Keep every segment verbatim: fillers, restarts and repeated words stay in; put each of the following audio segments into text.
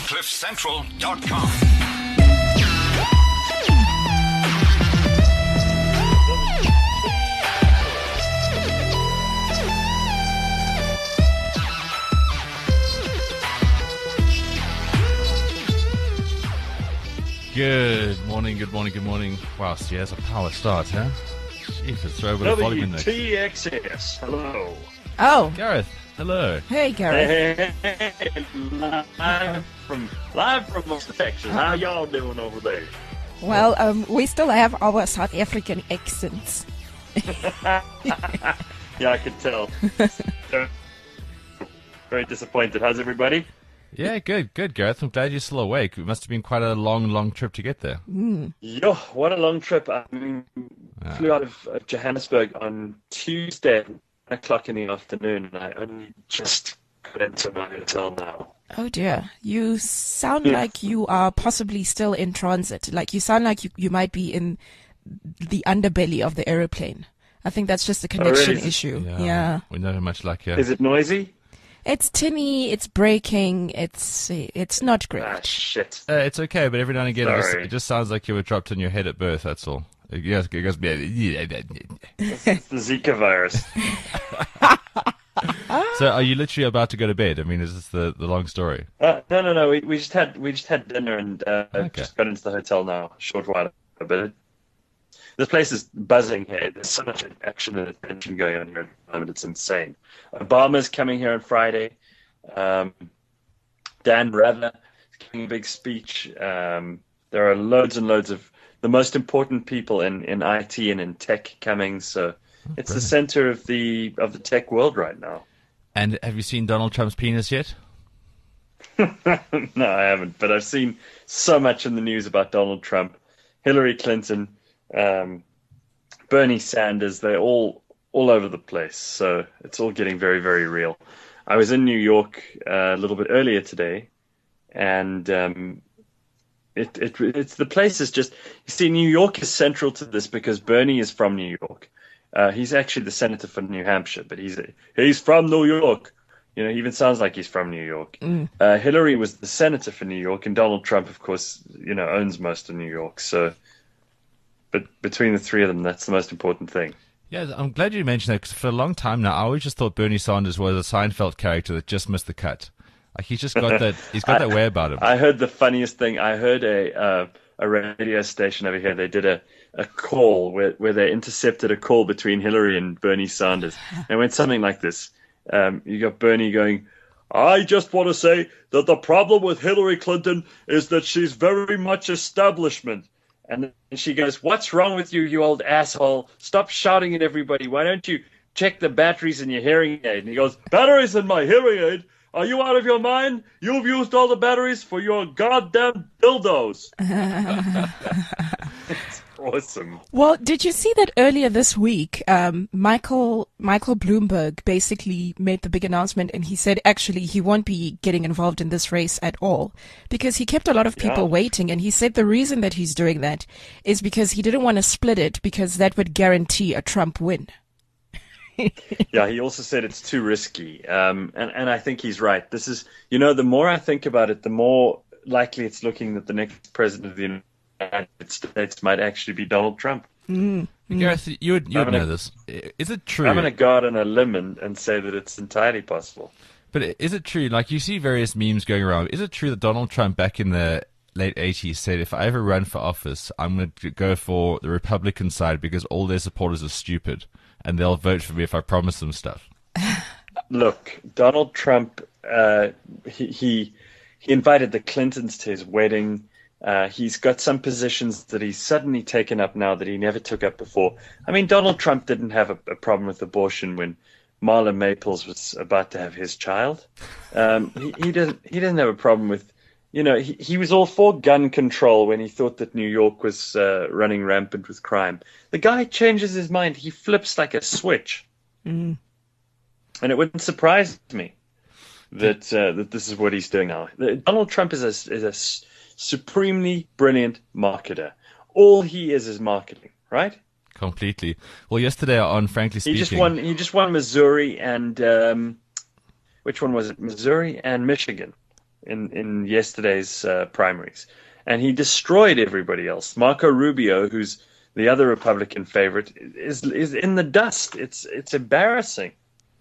cliff central dot com. Good morning, good morning, good morning. Wow, she has a power start, huh? Jesus, throw a bit of volume in there. W T X S, hello. Oh. Gareth, hello. Hey, Gareth. Hey, live from, live from Texas. How y'all doing over there? Well, um, we still have our South African accents. Yeah, I could tell. Very disappointed. How's everybody? Yeah, good, good, Gareth. I'm glad you're still awake. It must have been quite a long, long trip to get there. Mm. Yo, what a long trip. I mean, Ah. flew out of, of Johannesburg on Tuesday at nine o'clock in the afternoon, and I only just got into my hotel now. Oh, dear. You sound like you are possibly still in transit. Like, you sound like you, you might be in the underbelly of the aeroplane. I think that's just a connection really? issue. Yeah, Yeah. we know how much like here. Is it noisy? It's tinny, it's breaking, it's it's not great. Ah, shit. Uh, it's okay, but every now and again, it just, Sorry. it just sounds like you were dropped on your head at birth, that's all. It goes, it goes, It's the Zika virus. so are you literally about to go to bed? I mean, is this the, the long story? Uh, no, no, no. We, we just had we just had dinner and uh, Okay. just got into the hotel now. A short while ago, but it, this place is buzzing here. There's so much action and attention going on here at the moment. It's insane. Obama's coming here on Friday. Um, Dan Rather is giving a big speech. Um, there are loads and loads of the most important people in, in I T and in tech coming. So it's the brilliant. center of the of the tech world right now. And have you seen Donald Trump's penis yet? No, I haven't, but I've seen so much in the news about Donald Trump, Hillary Clinton, um, Bernie Sanders. They're all all over the place, so it's all getting very, very real. I was in New York uh, a little bit earlier today, and um, it, it it's the place is just. You see, New York is central to this because Bernie is from New York. Uh, he's actually the senator for New Hampshire, but he's he's from New York. You know, he even sounds like he's from New York. Mm. Uh, Hillary was the senator for New York, and Donald Trump, of course, you know, owns most of New York. So, but between the three of them, that's the most important thing. Yeah, I'm glad you mentioned that because for a long time now, I always just thought Bernie Sanders was a Seinfeld character that just missed the cut. Like he's just got that, he's got that way about him. I heard the funniest thing. I heard a uh, a radio station over here. They did a, a call where where they intercepted a call between Hillary and Bernie Sanders. And it went something like this. Um, you got Bernie going, I just want to say that the problem with Hillary Clinton is that she's very much establishment. And then she goes, what's wrong with you, you old asshole? Stop shouting at everybody. Why don't you check the batteries in your hearing aid? And he goes, batteries in my hearing aid? Are you out of your mind? You've used all the batteries for your goddamn dildos. It's awesome. Well, did you see that earlier this week, um, Michael Michael Bloomberg basically made the big announcement, and he said actually he won't be getting involved in this race at all because he kept a lot of people Yeah. waiting, and he said the reason that he's doing that is because he didn't want to split it because that would guarantee a Trump win. Yeah, he also said it's too risky. Um, and, and I think he's right. This is, you know, the more I think about it, the more likely it's looking that the next president of the United States might actually be Donald Trump. Gareth, you would, you would I'm know gonna- this. Is it true? I'm going to go out on a limb and, and say that it's entirely possible. But is it true? Like you see various memes going around. Is it true that Donald Trump back in the late eighties said, if I ever run for office, I'm going to go for the Republican side because all their supporters are stupid and they'll vote for me if I promise them stuff? Look, Donald Trump, uh, he, he he invited the Clintons to his wedding. Uh, he's got some positions that he's suddenly taken up now that he never took up before. I mean, Donald Trump didn't have a, a problem with abortion when Marla Maples was about to have his child. Um, he, he didn't he didn't have a problem with, you know, he, he was all for gun control when he thought that New York was uh, running rampant with crime. The guy changes his mind. He flips like a switch. Mm. And it wouldn't surprise me that uh, that this is what he's doing now. Donald Trump is a, is a s- supremely brilliant marketer. All he is is marketing, right? Completely. Well, yesterday on Frankly He Speaking... just won. He just won Missouri and um, which one was it? Missouri and Michigan. in in yesterday's uh, primaries, and he destroyed everybody else. Marco Rubio, who's the other Republican favorite, is is in the dust. It's it's embarrassing.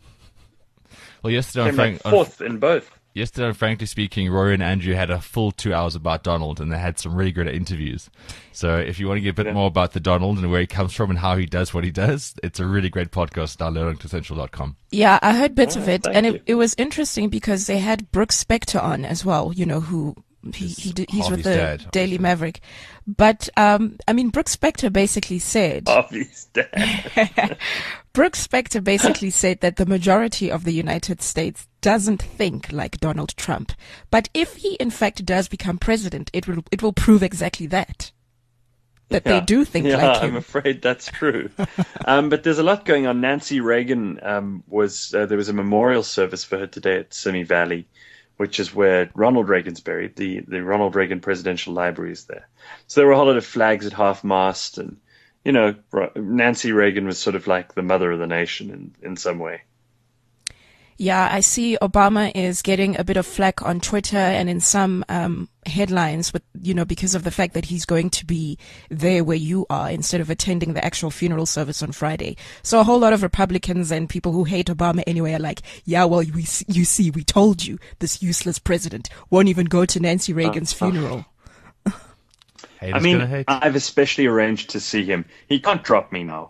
Well, yesterday on Came Frank, like fourth in both. Yesterday, on Frankly Speaking, Rory and Andrew had a full two hours about Donald, and they had some really great interviews. So if you want to get a bit Yeah. more about the Donald and where he comes from and how he does what he does, it's a really great podcast. Download on central dot com. Yeah, I heard bits Oh, of it, thank and you. it, it was interesting because they had Brooks Spector on as well. You know who he, he d- he's with Harvey's the dad, Daily obviously. Maverick, but um, I mean Brooks Spector basically said Harvey's dad. Brooks Spector basically said that the majority of the United States doesn't think like Donald Trump, but if he in fact does become president, it will it will prove exactly that. That they Yeah. do think yeah, like I'm him. afraid that's true. um, but there's a lot going on. Nancy Reagan um, was uh, there was a memorial service for her today at Simi Valley, which is where Ronald Reagan's buried. The the Ronald Reagan Presidential Library is there. So there were a whole lot of flags at half mast, and you know, Ro- Nancy Reagan was sort of like the mother of the nation in in some way. Yeah, I see Obama is getting a bit of flack on Twitter and in some um, headlines, with you know, because of the fact that he's going to be there where you are instead of attending the actual funeral service on Friday. So a whole lot of Republicans and people who hate Obama anyway are like, yeah, well, we s- you see, we told you this useless president won't even go to Nancy Reagan's funeral. Haters I mean, gonna hate. I've especially arranged to see him. He can't drop me now.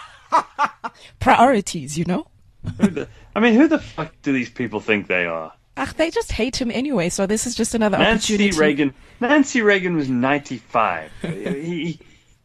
Priorities, you know. Who the, I mean, who the fuck do these people think they are? Ach, they just hate him anyway. So this is just another Nancy opportunity. Reagan. Nancy Reagan was ninety-five. he,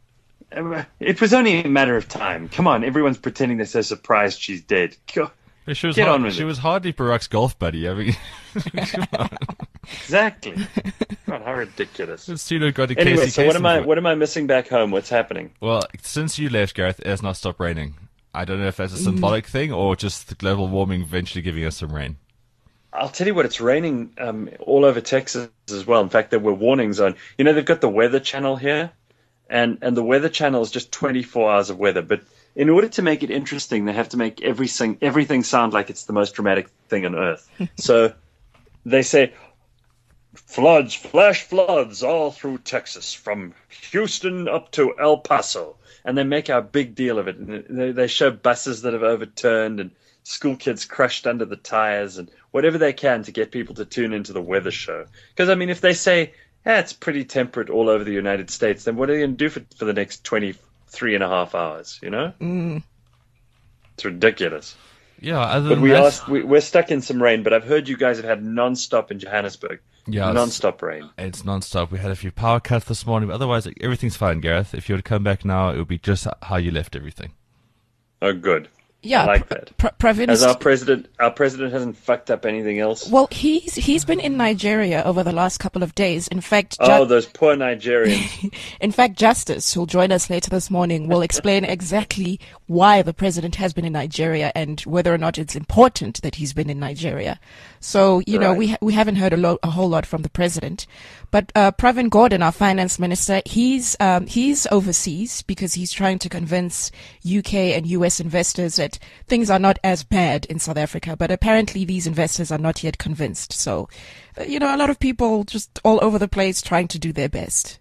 it was only a matter of time. Come on, everyone's pretending they're so surprised she's dead. Go- But she was get hard- on with she it. was hardly Barack's golf buddy. I mean, come on. Exactly. God, how ridiculous. Pseudo got to Anyway, Casey so what am I? Kasem. What am I missing back home? What's happening? Well, since you left, Gareth, it has not stopped raining. I don't know if that's a symbolic thing or just the global warming eventually giving us some rain. I'll tell you what, it's raining um, all over Texas as well. In fact, there were warnings on. You know, they've got the Weather Channel here, and and the Weather Channel is just twenty-four hours of weather. But in order to make it interesting, they have to make everything everything sound like it's the most dramatic thing on earth. So they say floods, flash floods all through Texas, from Houston up to El Paso, and they make a big deal of it. And they, they show buses that have overturned and school kids crushed under the tires and whatever they can to get people to tune into the weather show. Because, I mean, if they say, yeah, it's pretty temperate all over the United States, then what are they going to do for, for the next twenty-three and a half hours, you know? Mm. It's ridiculous. Yeah, other But than we that, are, we, we're stuck in some rain, but I've heard you guys have had non-stop in Johannesburg. Yeah, it's- Non-stop rain. it's non-stop. We had a few power cuts this morning, but otherwise everything's fine, Gareth. If you were to come back now, it would be just how you left everything. Oh, good. Yeah, I like Pr- that. Pr- Pravin As is- our president, our president hasn't fucked up anything else. Well, he's he's been in Nigeria over the last couple of days. In fact, Ju- Oh, those poor Nigerians. in fact, Justice, who'll join us later this morning, will explain exactly why the president has been in Nigeria and whether or not it's important that he's been in Nigeria. So, you know, Right. we ha- we haven't heard a, lo- a whole lot from the president, but uh, Pravin Gordhan, our finance minister, he's um, he's overseas because he's trying to convince U K and U S investors that things are not as bad in South Africa. But apparently, these investors are not yet convinced. So, uh, you know, a lot of people just all over the place trying to do their best.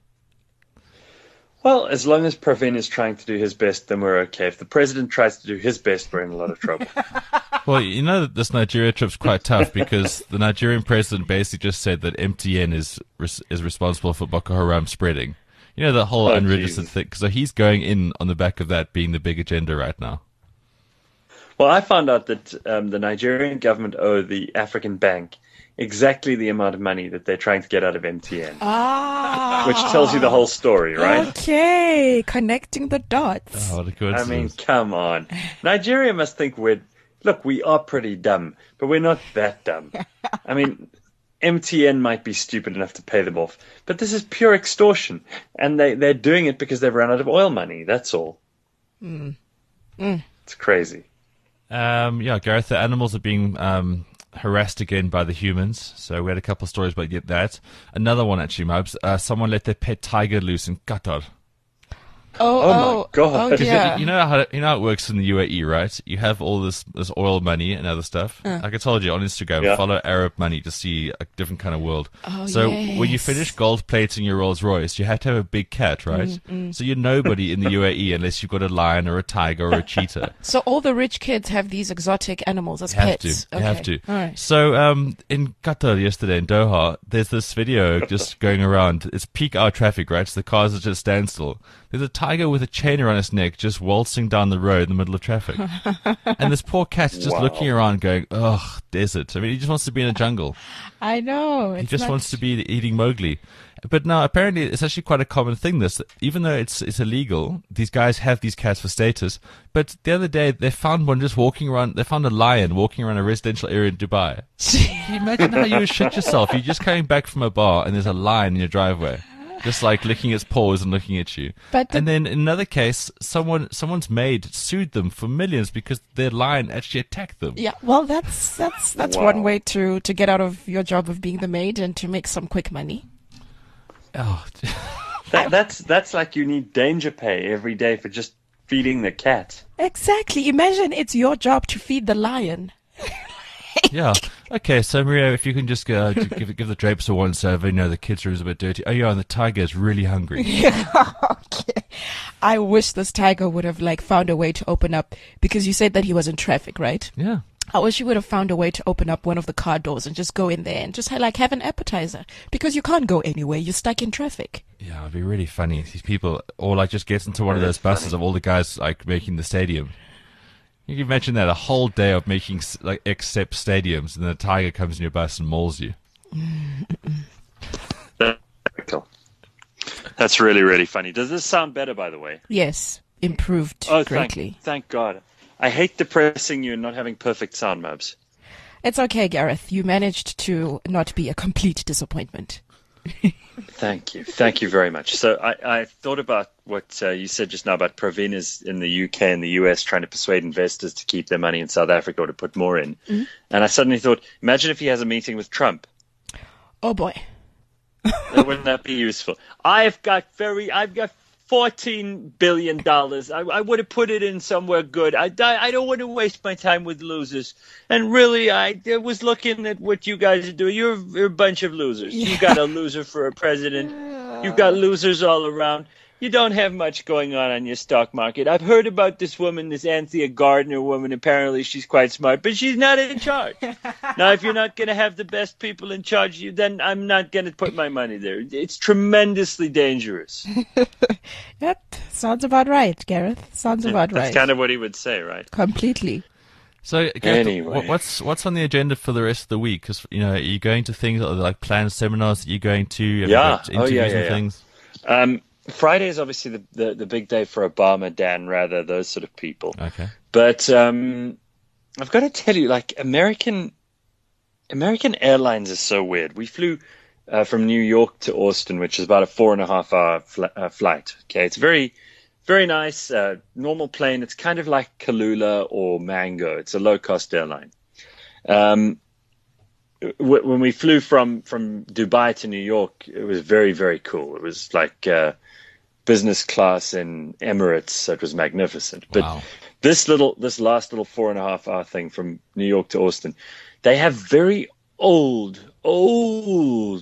Well, as long as Pravin is trying to do his best, then we're okay. If the president tries to do his best, we're in a lot of trouble. Well, you know that this Nigeria trip's quite tough because the Nigerian president basically just said that M T N is res- is responsible for Boko Haram spreading. You know, the whole Oh, unregistered Jesus. thing. So he's going in on the back of that being the big agenda right now. Well, I found out that um, the Nigerian government owe the African bank exactly the amount of money that they're trying to get out of M T N, Ah. which tells you the whole story, right? Okay, connecting the dots. Oh, what a I coincidence. mean, come on. Nigeria must think we're... Look, we are pretty dumb, but we're not that dumb. I mean, M T N might be stupid enough to pay them off, but this is pure extortion, and they, they're doing it because they've run out of oil money, that's all. Mm. Mm. It's crazy. Um, yeah, Gareth, the animals are being um, harassed again by the humans. So we had a couple of stories about that. Another one, actually, Mubs. Uh, someone let their pet tiger loose in Qatar. Oh, Oh, my oh, God. oh, Because You- yeah. You know how you know how it works in the U A E, right? You have all this this oil money and other stuff. Like I told you on Instagram, Yeah. follow Arab money to see a different kind of world. Oh, so when you yes. finish gold plating your Rolls Royce, you have to have a big cat, right? So you're nobody in the U A E unless you've got a lion or a tiger or a cheetah. So all the rich kids have these exotic animals as You have pets. to. You have to. All right. So, um, in Qatar yesterday in Doha, there's this video just going around. It's peak hour traffic, right? So the cars are just standstill. There's a tiger with a chain around his neck just waltzing down the road in the middle of traffic. And this poor cat's just Wow. looking around going, ugh, desert. I mean, he just wants to be in a jungle. I know. He it's just not- wants to be eating Mowgli. But now, apparently, it's actually quite a common thing. This, even though it's it's illegal, these guys have these cats for status. But the other day, they found one just walking around. They found a lion walking around a residential area in Dubai. Can you imagine how you would shit yourself? You're just coming back from a bar and there's a lion in your driveway, just like licking its paws and looking at you. But the- and then in another case, someone someone's maid sued them for millions because their lion actually attacked them. Yeah, well, that's that's that's Wow. one way to to get out of your job of being the maid and to make some quick money. Oh, That, that's that's like you need danger pay every day for just feeding the cat. Exactly. Imagine it's your job to feed the lion. yeah. Okay, so Maria, if you can just uh, j- give give the drapes a once over, you know the kids' room's a bit dirty. Oh yeah, and the tiger is really hungry. Okay. I wish this tiger would have like found a way to open up because you said that he was in traffic, right? Yeah. I wish he would have found a way to open up one of the car doors and just go in there and just like have an appetizer because you can't go anywhere. You're stuck in traffic. Yeah, it'd be really funny. These people, or like just gets into one of Yeah, those that's buses funny. of all the guys like making the stadium. You can imagine that a whole day of making s- like except stadiums, and then a tiger comes in your bus and mauls you. That's cool. That's really, really funny. Does this sound better, by the way? Yes, improved Oh, greatly. thank, thank God. I hate depressing you and not having perfect sound, Mubs. It's okay, Gareth. You managed to not be a complete disappointment. Thank you. Thank you very much. So I, I thought about what uh, you said just now about Provinas in the U K and the U S trying to persuade investors to keep their money in South Africa or to put more in. Mm-hmm. And I suddenly thought, imagine if he has a meeting with Trump. Oh boy. Wouldn't that be useful? I've got very, I've got fourteen billion dollars. I, I would have put it in somewhere good. I, I, I don't want to waste my time with losers. And really, I, I was looking at what you guys are doing. You're, you're a bunch of losers. You got a loser for a president. You've got losers all around. You don't have much going on on your stock market. I've heard about this woman, this Anthea Gardner woman. Apparently, she's quite smart, but she's not in charge. Now, if you're not going to have the best people in charge, you then I'm not going to put my money there. It's tremendously dangerous. Yep. Sounds about right, Gareth. Sounds about That's right. kind of what he would say, right? Completely. So, Gareth, Anyway. wh- what's what's on the agenda for the rest of the week? Because you know, are you going to things are there like planned seminars that you're going to? Have you Yeah. got Oh, yeah, interviews yeah, and yeah. things. Um, Friday is obviously the, the, the big day for Obama, Dan Rather, those sort of people. Okay. But um, I've got to tell you, like American American Airlines is so weird. We flew uh, from New York to Austin, which is about a four and a half hour fl- uh, flight. Okay, it's very, very nice, uh, normal plane. It's kind of like Kalula or Mango. It's a low cost airline. Um, w- when we flew from from Dubai to New York, it was very, very cool. It was like uh, business class in Emirates. So it was magnificent. But Wow. this little, this last little four and a half hour thing from New York to Austin, they have very old, old,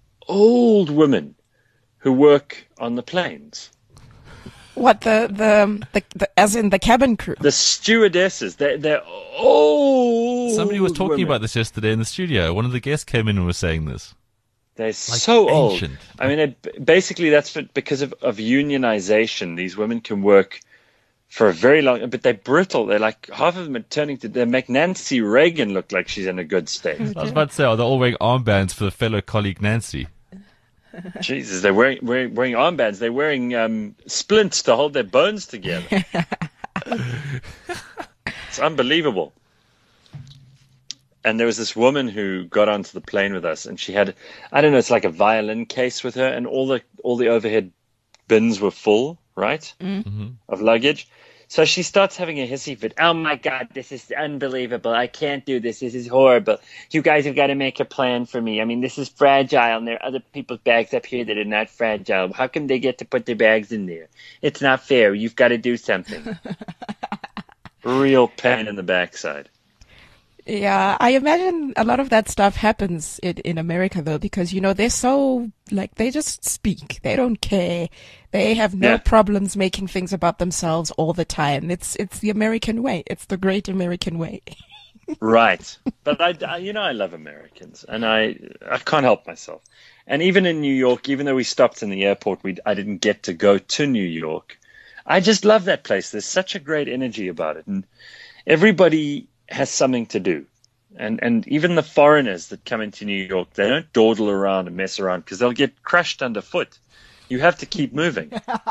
old women who work on the planes. What the the, the the as in the cabin crew? The stewardesses, they're, they're old. Somebody was talking women. about this yesterday in the studio. One of the guests came in and was saying this. They're so ancient. old. I mean, they, basically, that's for, because of, of unionization. These women can work for a very long, but they're brittle. They're like half of them are turning to. They make Nancy Reagan look like she's in a good state. I was about to say, oh, they're all wearing armbands for the fellow colleague Nancy. Jesus, they're wearing wearing, wearing armbands. They're wearing um, splints to hold their bones together. It's unbelievable. And there was this woman who got onto the plane with us, and she had, I don't know, it's like a violin case with her, and all the all the overhead bins were full, right, Mm-hmm. of luggage. So she starts having a hissy fit. Oh my God, this is unbelievable. I can't do this. This is horrible. You guys have got to make a plan for me. I mean, this is fragile, and there are other people's bags up here that are not fragile. How come they get to put their bags in there? It's not fair. You've got to do something. Real pain in the backside. Yeah, I imagine a lot of that stuff happens in, in America, though, because, you know, they're so, like, they just speak. They don't care. They have no Yeah. problems making things about themselves all the time. It's it's the American way. It's the great American way. Right. But, I, I- you know, I love Americans, and I I can't help myself. And even in New York, even though we stopped in the airport, we I didn't get to go to New York. I just love that place. There's such a great energy about it. And everybody has something to do. And and even the foreigners that come into New York, they don't dawdle around and mess around because they'll get crushed underfoot. You have to keep moving.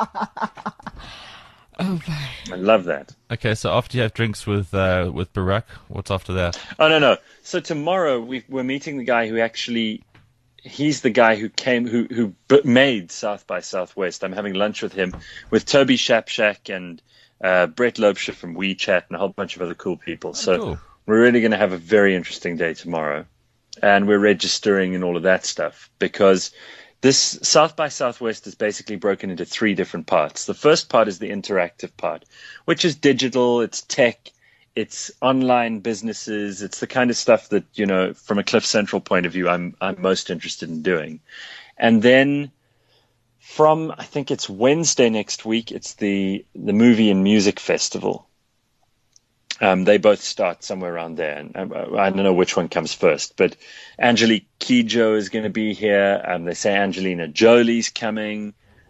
Oh, boy. I love that. Okay, so after you have drinks with uh, with Barack, what's after that? Oh, no, no. So tomorrow we, we're meeting the guy who actually, he's the guy who came, who, who b- made South by Southwest. I'm having lunch with him, with Toby Shapshak and uh, Brett Lobsher from WeChat and a whole bunch of other cool people. So cool. we're really going to have a very interesting day tomorrow. And we're registering and all of that stuff because this South by Southwest is basically broken into three different parts. The first part is the interactive part, which is digital, it's tech, it's online businesses, it's the kind of stuff that, you know, from a Cliff Central point of view, I'm I'm most interested in doing. And then from, I think it's Wednesday next week, it's the, the movie and music festival. Um, they both start somewhere around there, and I, I don't know which one comes first. But Angelique Kidjo is going to be here. Um, they say Angelina Jolie's coming.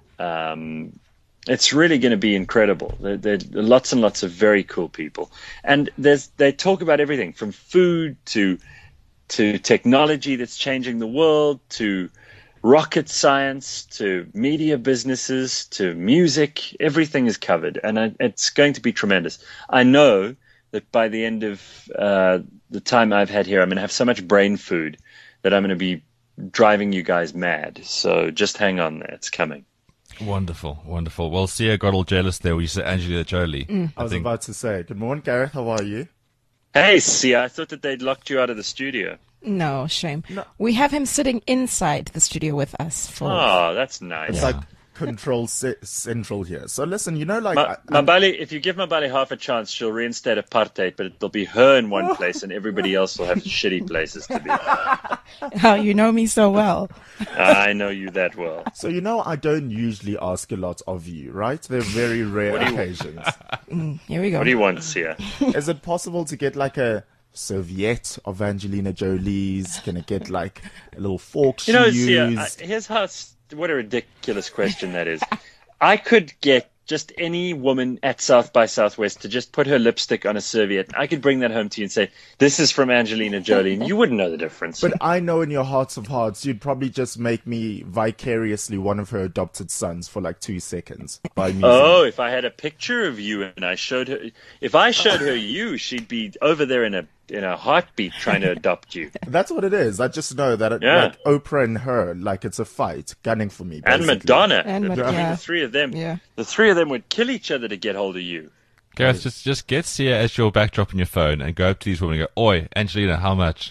Um, it's really going to be incredible. There, there are lots and lots of very cool people, and there's they talk about everything from food to to technology that's changing the world to rocket science to media businesses to music. Everything is covered, and I, it's going to be tremendous. I know that by the end of uh, the time I've had here, I'm going to have so much brain food that I'm going to be driving you guys mad. So just hang on there. It's coming. Wonderful, wonderful. Well, Sia got all jealous there when you said Angelina Jolie. Mm. I was about to say, good morning, Gareth. How are you? Hey, see, I thought that they'd locked you out of the studio. No, shame. We have him sitting inside the studio with us. For Oh, that's nice. It's like control c- central here. So listen, you know, like Ma- I, I'm- Mabali, if you give Mabali half a chance, she'll reinstate apartheid, but it'll be her in one place and everybody else will have shitty places to be. how you know me so well. I know you that well. so you know, I don't usually ask a lot of you, right? They're very rare What do you- occasions. Here we go. What do you want, Sia? Is it possible to get like a serviette of Angelina Jolie's? Can it get like a little fork she You know, Sia, I, used? here's how, s- what a ridiculous question that is. I could get just any woman at South by Southwest to just put her lipstick on a serviette. I could bring that home to you and say, this is from Angelina Jolie, and you wouldn't know the difference. But I know in your hearts of hearts, you'd probably just make me vicariously one of her adopted sons for like two seconds by me. Oh, if I had a picture of you and I showed her, if I showed her you, she'd be over there in a in a heartbeat trying to adopt you. That's what it is. I just know that it, Yeah. like Oprah and her, like it's a fight, gunning for me. And basically. Madonna. And Mad- Between yeah. the three of them. Yeah. The three of them would kill each other to get hold of you. Gareth, just just get Sia as your backdrop on your phone and go up to these women and go, "Oi, Angelina, how much?"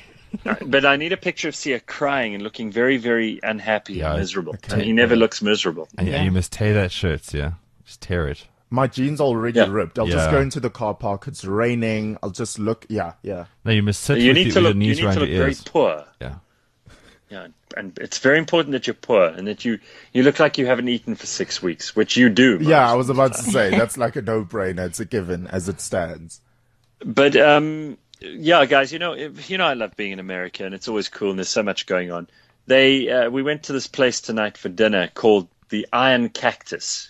But I need a picture of Sia crying and looking very, very unhappy Yeah, and miserable. okay. And he never looks miserable. And, Yeah. and you must tear that shirt, Sia. Just tear it. My jeans are already Yeah. ripped. I'll Yeah. just go into the car park. It's raining. I'll just look. Yeah, yeah. No, you must sit You with, need your, to with look. your You knees need around to look your very ears. poor. Yeah. Yeah, and it's very important that you're poor and that you you look like you haven't eaten for six weeks, which you do. Yeah, most. I was about to say that's like a no-brainer. It's a given as it stands. But um, yeah, guys, you know, if, you know, I love being in America, and it's always cool, and there's so much going on. They uh, we went to this place tonight for dinner called the Iron Cactus,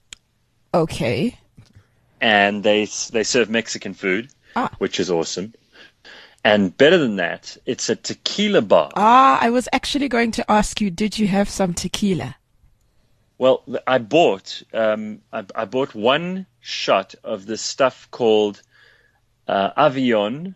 Okay. and they they serve Mexican food, Ah. which is awesome. And better than that, it's a tequila bar. Ah, I was actually going to ask you, did you have some tequila? Well, th- I bought um, I, I bought one shot of this stuff called uh, Avion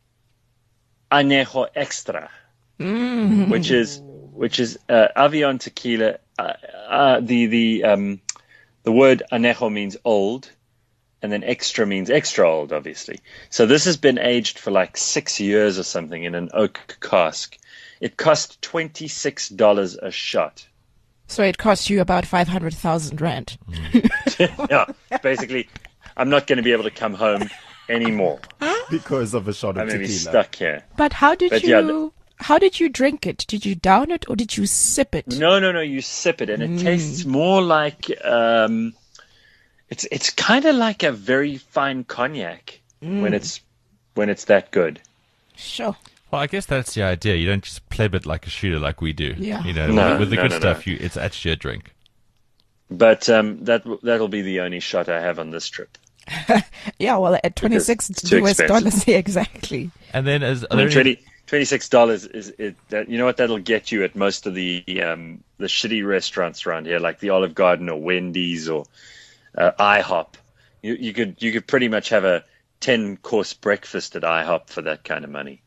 Añejo Extra, which is which is uh, Avion tequila. Uh, uh, the the um, the word añejo means old, and then extra means extra old, obviously. So this has been aged for like six years or something in an oak cask. It cost twenty-six dollars a shot. So it cost you about five hundred thousand rand. Yeah, basically, I'm not going to be able to come home anymore. Because of a shot of I'm going to be tequila. stuck here. But how did But you yeah, the- how did you drink it? Did you down it or did you sip it? No, no, no. You sip it, and it tastes more like um, it's it's kind of like a very fine cognac when it's when it's that good. Sure. Well, I guess that's the idea. You don't just pleb it like a shooter like we do. Yeah. You know, No, with, with the no, good no, stuff, no. you it's actually a drink. But um, that that'll be the only shot I have on this trip. Yeah, well, at twenty-six it's too U S expensive. dollars, yeah, exactly. And then, as are I there mean, any- twenty, twenty-six dollars is it? That, you know what that'll get you at most of the um, the shitty restaurants around here, like the Olive Garden or Wendy's or uh, IHOP. You, you could you could pretty much have a ten course breakfast at IHOP for that kind of money.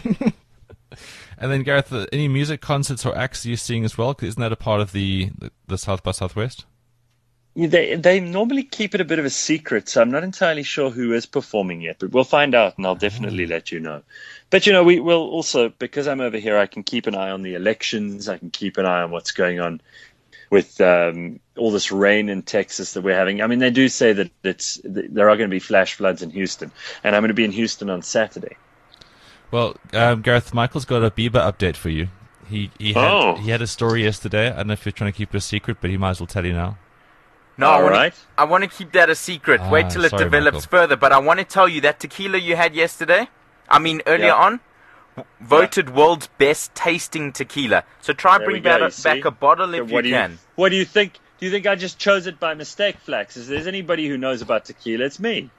and then Gareth, uh, any music concerts or acts you're seeing as well? 'Cause isn't that a part of the the, the South by Southwest? Yeah, They they normally keep it a bit of a secret, so I'm not entirely sure who is performing yet, but we'll find out, and I'll definitely let you know. But you know, we will also, because I'm over here, I can keep an eye on the elections. I can keep an eye on what's going on with um, all this rain in Texas that we're having. I mean, they do say that it's there are going to be flash floods in Houston, and I'm going to be in Houston on Saturday. Well, um, Gareth, Michael's got a Bieber update for you. He he had, Oh. he had a story yesterday. I don't know if you're trying to keep it a secret, but he might as well tell you now. No, All I wanna, right. I want to keep that a secret. Ah, Wait till it sorry, develops Michael. further. But I want to tell you that tequila you had yesterday, I mean earlier Yeah. on, w- voted world's best tasting tequila. So try There we bring go, back, you a, see? back a bottle So if what you do can. What do you think? Do you think I just chose it by mistake, Flax? If there's anybody who knows about tequila, it's me.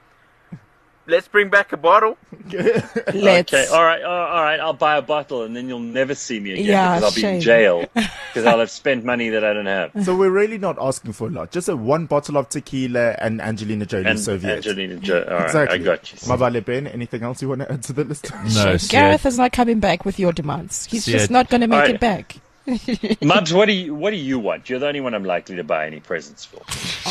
Let's bring back a bottle. Let's. Okay, all right, all all right. I'll buy a bottle, and then you'll never see me again Yeah, because I'll be shame. in jail because I'll have spent money that I don't have. So we're really not asking for a lot. Just a one bottle of tequila and Angelina Jolie And Soviet. Angelina Jolie. All right, Exactly. I got you. Mabale Ben, anything else you want to add to the list? No, Gareth is not coming back with your demands. He's See just it. not going to make Alright. it back. Mubs, what do you what do you want? You're the only one I'm likely to buy any presents for.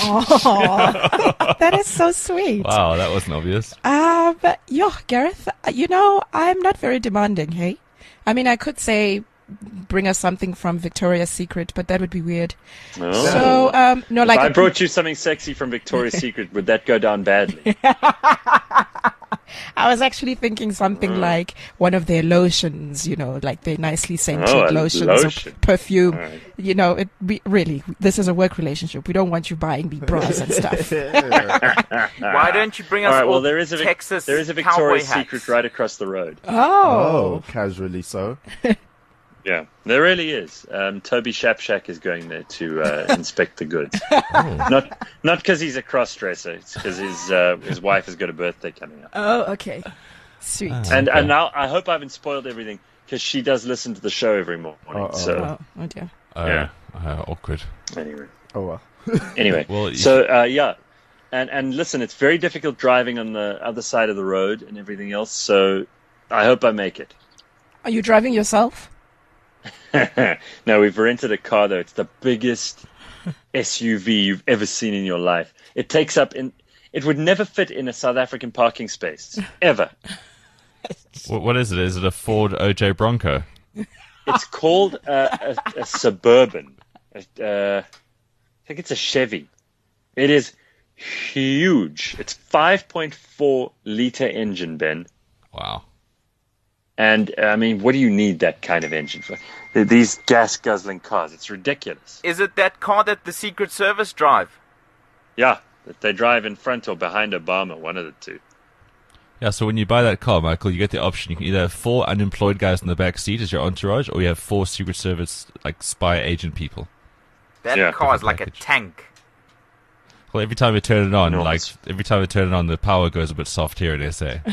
Oh, that is so sweet. Wow, that wasn't obvious. Uh, but yeah, Gareth, uh, you know, I'm not very demanding, hey? I mean, I could say bring us something from Victoria's Secret, but that would be weird. Oh. So, um, no, like if I a- brought you something sexy from Victoria's Secret, would that go down badly? I was actually thinking something like one of their lotions, you know, like their nicely scented Oh, a lotions lotion. or perfume. All right. You know, it we, really, this is a work relationship. We don't want you buying me bras and stuff. Why don't you bring us All right. all Well, there is a Vic- Texas there is a cowboy Victoria's hats? Secret right across the road. Oh, casually so. Yeah, there really is. Um, Toby Shapshak is going there to uh, inspect the goods. Not not because he's a cross-dresser. It's because his uh, his wife has got a birthday coming up. Oh, okay. Sweet. And Okay. and now I hope I haven't spoiled everything because she does listen to the show every morning. Uh-oh. So oh, oh dear. Uh, Yeah. uh, awkward. anyway, Oh, well. anyway. Well, you- so uh, yeah, and and listen, it's very difficult driving on the other side of the road and everything else. So I hope I make it. Are you driving yourself? No, we've rented a car though. It's the biggest S U V you've ever seen in your life. It takes up in. It would never fit in a South African parking space ever. What, what is it? Is it a Ford O J Bronco? It's called a, a, a Suburban. Uh, I think it's a Chevy. It is huge. It's five point four liter engine, Ben. Wow. And I mean, what do you need that kind of engine for? These gas guzzling cars. It's ridiculous. Is it that car that the Secret Service drive? Yeah, that they drive in front or behind Obama, one of the two. Yeah, so when you buy that car, Michael, you get the option. You can either have four unemployed guys in the back seat as your entourage, or you have four Secret Service, like, spy agent people. That Yeah. car is like a Package. tank. Well, every time we turn it on, No, like, it's- every time we turn it on, the power goes a bit soft here in S A.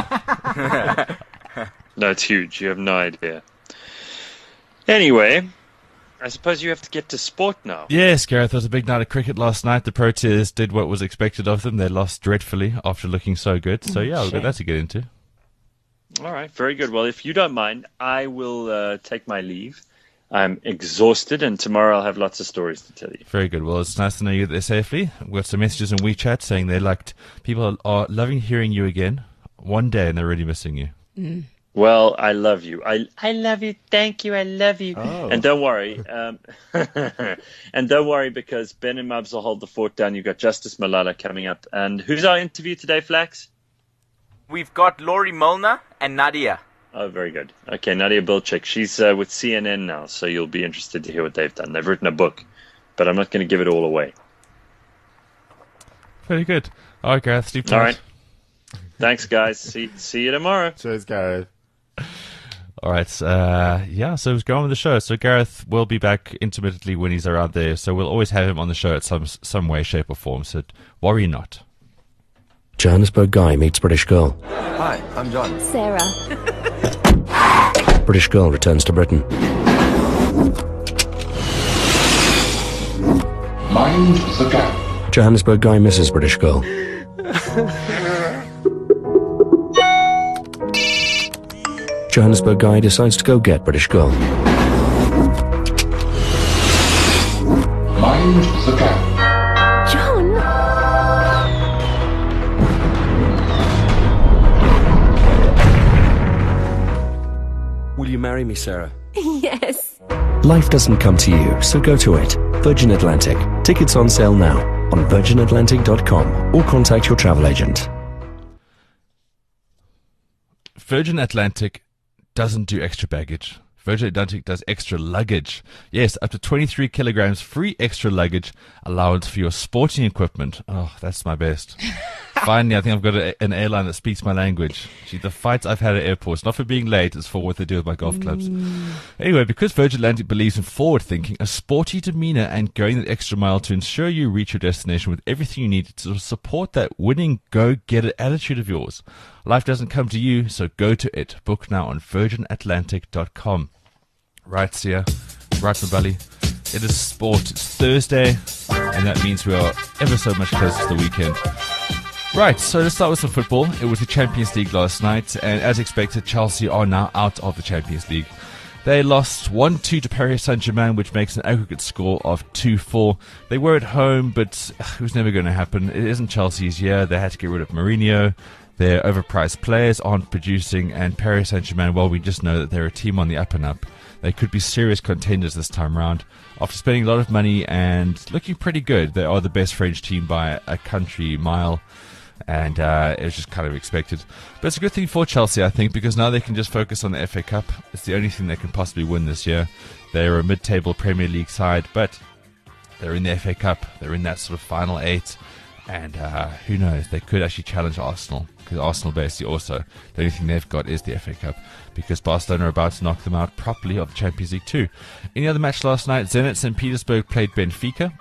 No, it's huge. You have no idea. Anyway, I suppose you have to get to sport now. Yes, Gareth, it was a big night of cricket last night. The Proteas did what was expected of them. They lost dreadfully after looking so good. So, yeah, we've got that to get into. All right, very good. Well, if you don't mind, I will uh, take my leave. I'm exhausted, and tomorrow I'll have lots of stories to tell you. Very good. Well, it's nice to know you get there safely. We've got some messages in WeChat saying they liked, people are loving hearing you again one day and they're really missing you. Mm. Well, I love you. I I love you. Thank you. I love you. Oh. And don't worry. Um, and don't worry because Ben and Mubs will hold the fort down. You've got Justice Malala coming up. And who's our interview today, Flax? We've got Laurie Milner and Nadia. Oh, very good. Okay, Nadia Bilchik. She's uh, with C N N now, so you'll be interested to hear what they've done. They've written a book, but I'm not going to give it all away. Very good. All right, Gareth, sleep tight. All right. Thanks, guys. See see you tomorrow. Cheers, Gareth. All right. Uh, yeah, so let's go on with the show. So Gareth will be back intermittently when he's around there, so we'll always have him on the show at some some way, shape, or form, so worry not. Johannesburg guy meets British girl. Hi, I'm John. Sarah. British girl returns to Britain. Mind the gap. Johannesburg guy misses British girl. Johannesburg guy decides to go get British girl. Mind the gap. John. Will you marry me, Sarah? Yes. Life doesn't come to you, so go to it. Virgin Atlantic. Tickets on sale now on virgin atlantic dot com or contact your travel agent. Virgin Atlantic doesn't do extra baggage. Virgin Atlantic does extra luggage. Yes, up to twenty-three kilograms free extra luggage allowance for your sporting equipment. Oh, that's my best. Finally, I think I've got a, an airline that speaks my language. Gee, the fights I've had at airports, not for being late, it's for what they do with my golf clubs. Mm. Anyway, because Virgin Atlantic believes in forward thinking, a sporty demeanor, and going the extra mile to ensure you reach your destination with everything you need to support that winning go-getter attitude of yours. Life doesn't come to you, so go to it. Book now on virgin atlantic dot com. Right, Sia. Right, Mabali. It is sport. It's Thursday, and that means we are ever so much closer to the weekend. Right, so let's start with some football. It was the Champions League last night, and as expected, Chelsea are now out of the Champions League. They lost one two to Paris Saint-Germain, which makes an aggregate score of two four. They were at home, but it was never going to happen. It isn't Chelsea's year. They had to get rid of Mourinho. Their overpriced players aren't producing, and Paris Saint-Germain, well, we just know that they're a team on the up and up. They could be serious contenders this time round. After spending a lot of money and looking pretty good, they are the best French team by a country mile. And uh, it was just kind of expected. But it's a good thing for Chelsea, I think, because now they can just focus on the F A Cup. It's the only thing they can possibly win this year. They're a mid-table Premier League side, but they're in the F A Cup. They're in that sort of final eight. And uh, who knows, they could actually challenge Arsenal. Because Arsenal basically also, the only thing they've got is the F A Cup. Because Barcelona are about to knock them out properly of the Champions League too. In the other match last night, Zenit Saint Petersburg played Benfica.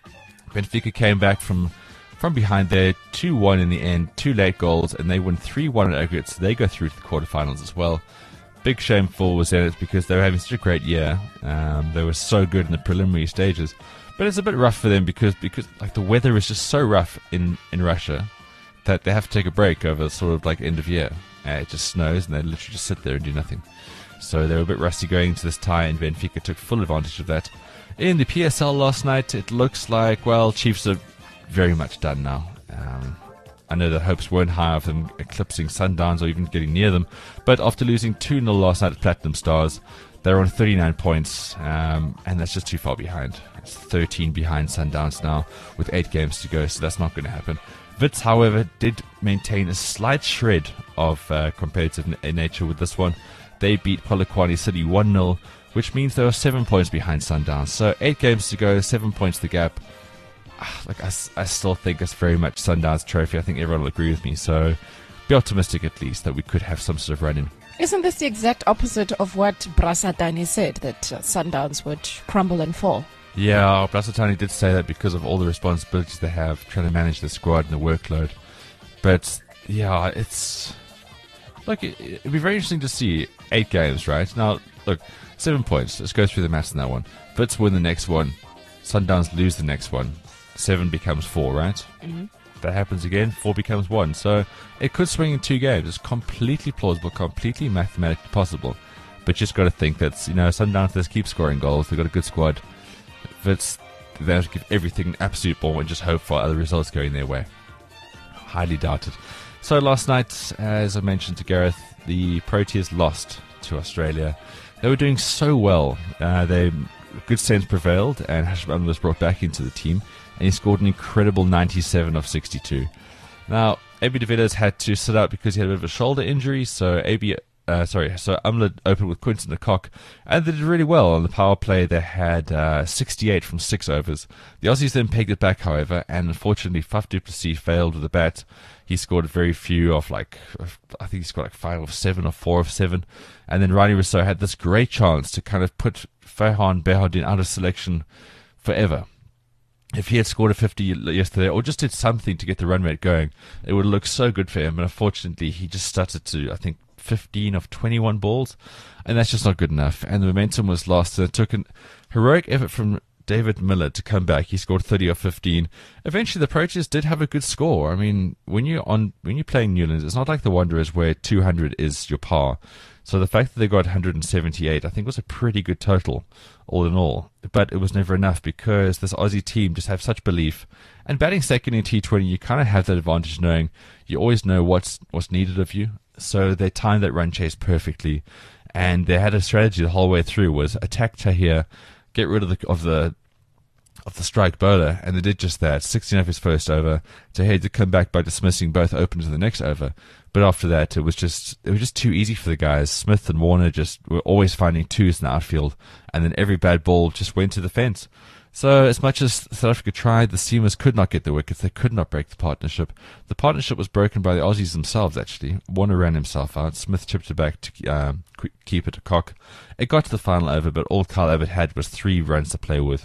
Benfica came back from... From behind there, two one in the end, two late goals, and they win three one at aggregate, so they go through to the quarterfinals as well. Big shame for Zenit because they were having such a great year. Um, they were so good in the preliminary stages. But it's a bit rough for them because, because like the weather is just so rough in, in Russia that they have to take a break over sort of like end of year. Uh, it just snows and they literally just sit there and do nothing. So they were a bit rusty going into this tie, and Benfica took full advantage of that. In the P S L last night, it looks like, well, Chiefs are very much done now. Um, I know the hopes weren't high of them eclipsing Sundowns or even getting near them, but after losing two nil last night at Platinum Stars, they're on thirty-nine points, um, and that's just too far behind. It's thirteen behind Sundowns now with eight games to go, so that's not going to happen. Wits, however, did maintain a slight shred of uh, competitive n- nature with this one. They beat Polokwane City one nil, which means they were seven points behind Sundowns. So eight games to go, seven points the gap. Like I, I still think it's very much Sundowns' trophy. I think everyone will agree with me. So be optimistic at least that we could have some sort of run in. Isn't this the exact opposite of what Brasatani said, that uh, Sundowns would crumble and fall? Yeah, Brasatani did say that because of all the responsibilities they have, trying to manage the squad and the workload. But yeah, it's like it, it'd be very interesting to see eight games, right? Now, look, seven points. Let's go through the maths in that one. Wits win the next one. Sundowns lose the next one. Seven becomes four, right? Mm-hmm. That happens again. Four becomes one. So it could swing in two games. It's completely plausible, completely mathematically possible. But just got to think that, you know, Sundowns keep scoring goals. They've got a good squad. If it's, they have to give everything an absolute ball and just hope for other results going their way. Highly doubted. So last night, as I mentioned to Gareth, the Proteas lost to Australia. They were doing so well. Uh, they good sense prevailed, and Hashim Amla was brought back into the team, and he scored an incredible ninety-seven of sixty-two. Now, A B de Villiers had to sit out because he had a bit of a shoulder injury, so A B, uh, sorry, so Amla opened with Quinton de Kock, and they did really well on the power play. They had uh, sixty-eight from six overs. The Aussies then pegged it back, however, and unfortunately, Faf du Plessis failed with the bat. He scored very few of like, I think he scored like five of seven or four of seven. And then Ronnie Rousseau had this great chance to kind of put Farhan Behardin out of selection forever. If he had scored a fifty yesterday, or just did something to get the run rate going, it would look so good for him. But unfortunately, he just stuttered to, I think, fifteen of twenty-one balls. And that's just not good enough. And the momentum was lost. And it took a heroic effort from David Miller to come back. He scored thirty of fifteen. Eventually, the Proteas did have a good score. I mean, when you're on when you're playing Newlands, it's not like the Wanderers where two hundred is your par. So the fact that they got one hundred seventy-eight, I think, was a pretty good total, all in all. But it was never enough because this Aussie team just have such belief. And batting second in T twenty, you kind of have that advantage knowing you always know what's what's needed of you. So they timed that run chase perfectly, and they had a strategy the whole way through: was attack Tahir, get rid of the of the of the strike bowler, and they did just that. sixteen of his first over. Tahir to come back by dismissing both openers in the next over. But after that, it was just it was just too easy for the guys. Smith and Warner just were always finding twos in the outfield, and then every bad ball just went to the fence. So as much as South Africa tried, the Seamers could not get the wickets. They could not break the partnership. The partnership was broken by the Aussies themselves, actually. Warner ran himself out. Smith chipped it back to um, keep it to Cock. It got to the final over, but all Kyle Abbott had was three runs to play with.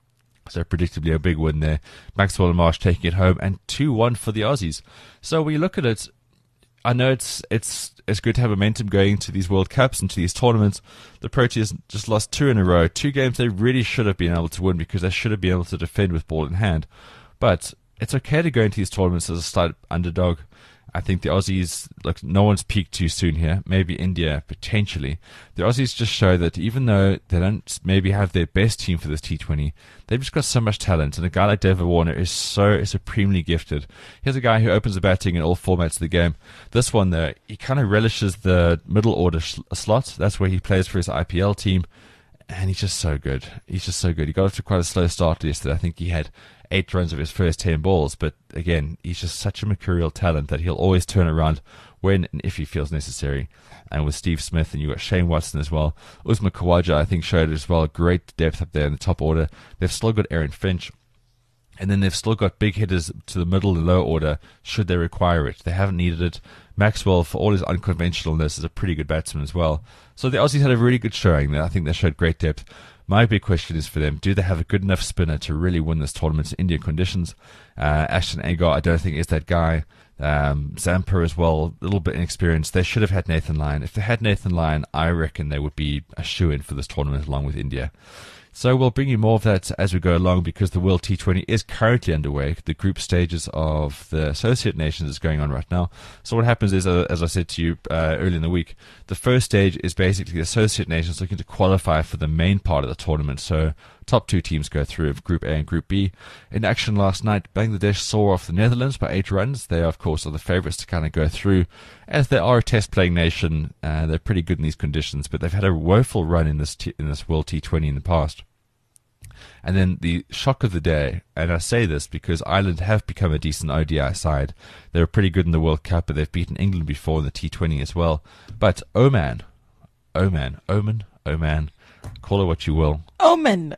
So predictably a big win there. Maxwell and Marsh taking it home, and two one for the Aussies. So when you look at it, I know it's it's it's good to have momentum going into these World Cups and to these tournaments. The Proteas just lost two in a row, two games they really should have been able to win because they should have been able to defend with ball in hand. But it's okay to go into these tournaments as a slight underdog. I think the Aussies, look, no one's peaked too soon here. Maybe India, potentially. The Aussies just show that even though they don't maybe have their best team for this T twenty, they've just got so much talent. And a guy like David Warner is so supremely gifted. Here's a guy who opens the batting in all formats of the game. This one, though, he kind of relishes the middle order sh- slot. That's where he plays for his I P L team. And he's just so good. He's just so good. He got off to quite a slow start yesterday. I think he had eight runs of his first ten balls, but again, he's just such a mercurial talent that he'll always turn around when and if he feels necessary. And with Steve Smith, and you've got Shane Watson as well. Usman Khawaja, I think, showed as well great depth up there in the top order. They've still got Aaron Finch, and then they've still got big hitters to the middle and low order should they require it. They haven't needed it. Maxwell, for all his unconventionalness, is a pretty good batsman as well. So the Aussies had a really good showing there. I think they showed great depth. My big question is for them, do they have a good enough spinner to really win this tournament in Indian conditions? Uh, Ashton Agar, I don't think is that guy. Um, Zampa as well, a little bit inexperienced. They should have had Nathan Lyon. If they had Nathan Lyon, I reckon they would be a shoo-in for this tournament along with India. So we'll bring you more of that as we go along because the World T twenty is currently underway. The group stages of the Associate Nations is going on right now. So what happens is, uh, as I said to you uh, earlier in the week, the first stage is basically the Associate Nations looking to qualify for the main part of the tournament. So top two teams go through of Group A and Group B. In action last night, Bangladesh saw off the Netherlands by eight runs. They, of course, are the favourites to kind of go through. As they are a test-playing nation, uh, they're pretty good in these conditions, but they've had a woeful run in this t- in this World T twenty in the past. And then the shock of the day, and I say this because Ireland have become a decent O D I side. They were pretty good in the World Cup, but they've beaten England before in the T twenty as well. But Oman, Oman, Oman, Oman, call it what you will. Oman.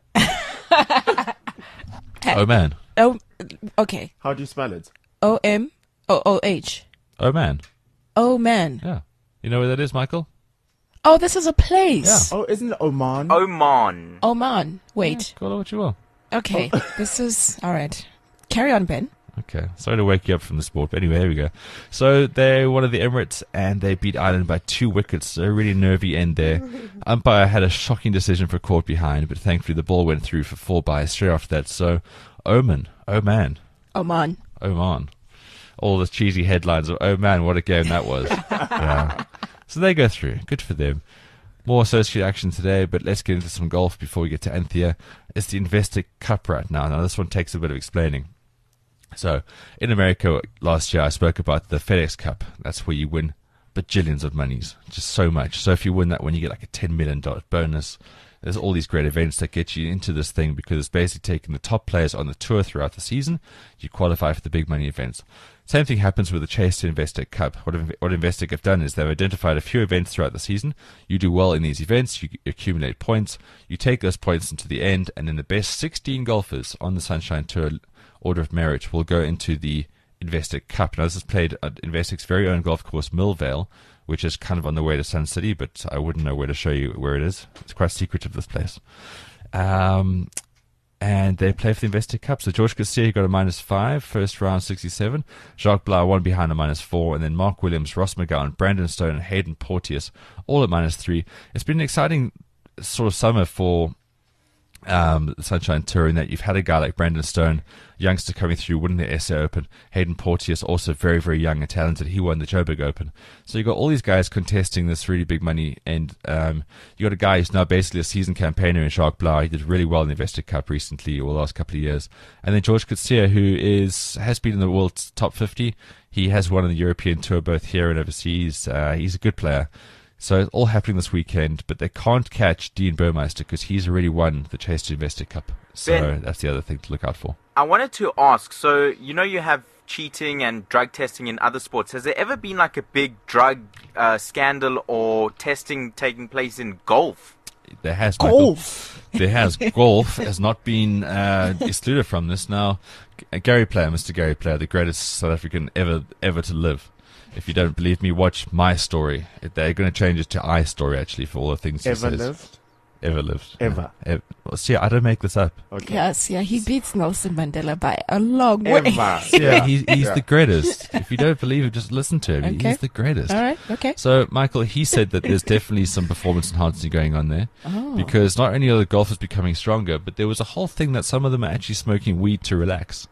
Oman. Oh, okay. How do you spell it? O M O O H. Oman. Oman. Yeah. You know where that is, Michael? Oh, this is a place. Yeah. Oh, isn't it Oman? Oman. Oman. Wait. Yeah, call it what you will. Okay. This is... All right. Carry on, Ben. Okay. Sorry to wake you up from the sport, but anyway, here we go. So they're one of the Emirates, and they beat Ireland by two wickets. So a really nervy end there. Umpire had a shocking decision for caught behind, but thankfully the ball went through for four byes straight after that. So Oman. Oman. Oman. Oman. All the cheesy headlines of, oh man, what a game that was. Yeah. So they go through. Good for them. More associate action today, but let's get into some golf before we get to Anthea. It's the Investec Cup right now. Now, this one takes a bit of explaining. So, in America last year, I spoke about the FedEx Cup. That's where you win bajillions of monies, just so much. So, if you win that one, you get like a ten million dollars bonus. There's all these great events that get you into this thing because it's basically taking the top players on the tour throughout the season. You qualify for the big money events. Same thing happens with the Chase to Investec Cup. What, what Investec have done is they've identified a few events throughout the season. You do well in these events, you accumulate points, you take those points into the end, and then the best sixteen golfers on the Sunshine Tour order of merit will go into the Investec Cup. Now, this is played at Investec's very own golf course, Millvale, which is kind of on the way to Sun City, but I wouldn't know where to show you where it is. It's quite secretive, this place. Um, and they play for the Investec Cup. So George Garcia got a minus five, first round sixty-seven. Jacques Blau one behind a minus four, and then Mark Williams, Ross McGowan, Brandon Stone, and Hayden Porteous all at minus three. It's been an exciting sort of summer for um, the Sunshine Tour in that you've had a guy like Brandon Stone, youngster coming through, winning the S A Open. Hayden Porteous, also very, very young and talented. He won the Joburg Open. So you've got all these guys contesting this really big money, and um, you got a guy who's now basically a seasoned campaigner in Jacques Blau. He did really well in the Investec Cup recently, or the last couple of years. And then George Garcia, who is has been in the world's top fifty. He has won on the European Tour, both here and overseas. Uh, he's a good player. So it's all happening this weekend, but they can't catch Dean Burmeister because he's already won the Chase to Investec Cup. So Ben, that's the other thing to look out for. I wanted to ask, so you know you have cheating and drug testing in other sports. Has there ever been like a big drug uh, scandal or testing taking place in golf? There has golf. Michael, there has golf has not been uh, excluded from this. Now, Gary Player, Mister Gary Player, the greatest South African ever ever to live. If you don't believe me, watch My Story. They're going to change it to I Story, actually, for all the things he Ever says. lived? Ever lived. Ever. Yeah. Ever. Well, see, I don't make this up. Okay. Yes, yeah, he beats Nelson Mandela by a long way. Ever. Yeah, he's, he's Yeah. the greatest. If you don't believe it, just listen to him. Okay. He's the greatest. All right, okay. So, Michael, he said that there's definitely some performance enhancing going on there. Oh. Because not only are the golfers becoming stronger, but there was a whole thing that some of them are actually smoking weed to relax.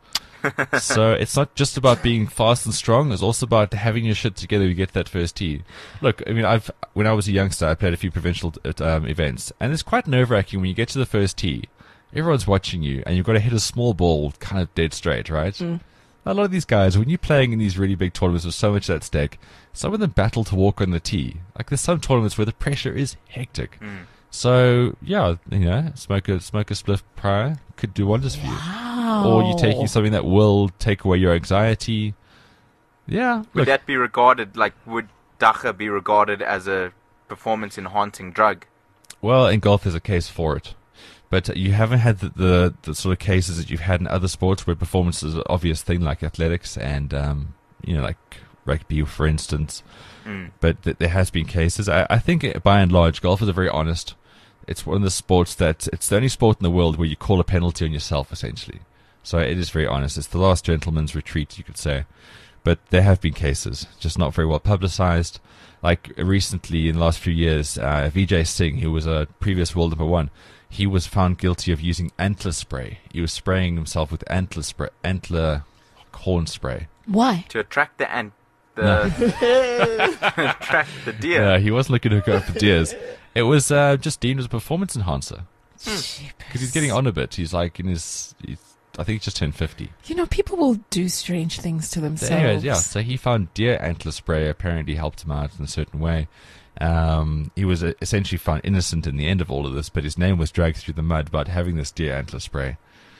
So it's not just about being fast and strong. It's also about having your shit together when you get that first tee. Look, I mean, I've when I was a youngster, I played a few provincial um, events, and it's quite nerve-wracking when you get to the first tee. Everyone's watching you, and you've got to hit a small ball kind of dead straight, right? Mm. A lot of these guys, when you're playing in these really big tournaments with so much at stake, some of them battle to walk on the tee. Like there's some tournaments where the pressure is hectic. Mm. So yeah, you know, smoke a smoke a spliff prior could do wonders for you. Wow. Or you taking something that will take away your anxiety. Yeah. Would look, that be regarded, like, would dacha be regarded as a performance-enhancing drug? well, in golf there's a case for it. But you haven't had the, the, the sort of cases that you've had in other sports where performance is an obvious thing, like athletics and, um, you know, like rugby, for instance. Mm. But th- there has been cases. I, I think, uh, by and large, golfers are very honest. It's one of the sports that it's the only sport in the world where you call a penalty on yourself, essentially. So it is very honest. It's the last gentleman's retreat, you could say. But there have been cases, just not very well publicized. Like recently, in the last few years, uh, Vijay Singh, who was a previous world number one, he was found guilty of using antler spray. He was spraying himself with antler spray, antler horn spray. Why? To attract the ant, the No. attract the deer. Yeah, he wasn't looking to go for deers. It was uh, just deemed as a performance enhancer because he's getting on a bit. He's like in his, he's, I think he just turned fifty. You know, people will do strange things to themselves. Anyways, yeah. So he found deer antler spray apparently helped him out in a certain way. Um, he was uh, essentially found innocent in the end of all of this, but his name was dragged through the mud about having this deer antler spray.